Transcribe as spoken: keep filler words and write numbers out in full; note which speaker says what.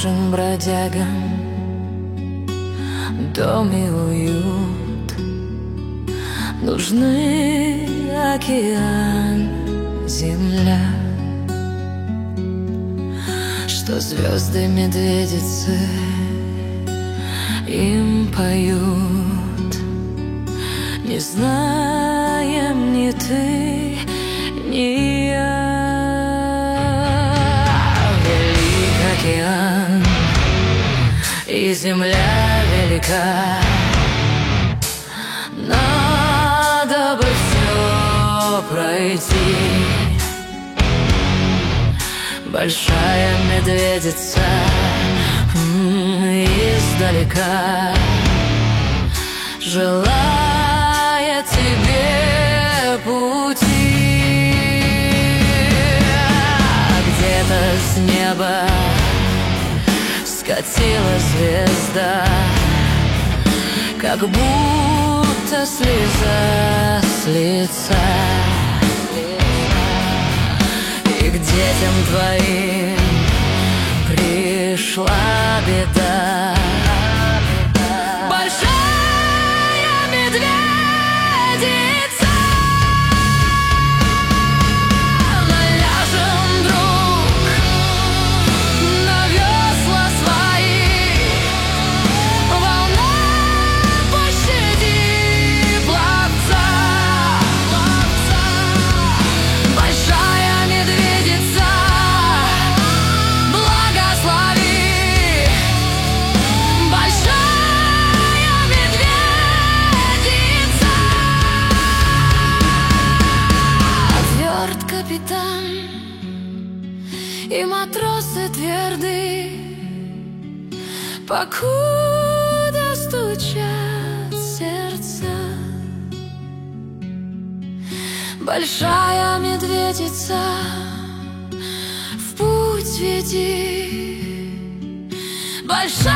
Speaker 1: нашим бродягам дом и уют. Нужны океан, земля, что звезды медведицы им поют. Не знаем ни ты, ни я. Велик океан, и земля велика. Надо бы все пройти. Большая медведица издалека желает тебе пути. Где-то с неба скатилась звезда, как будто слеза с лица. И к детям твоим пришла беда. Большая медведица наляжем, друг, на весла свои. Волна, пощади пловца. Большая медведица, благослови. Большая медведица. Тверд капитан, и матросы тверды, покуда стучат сердца. Большая медведица, в путь веди. Большая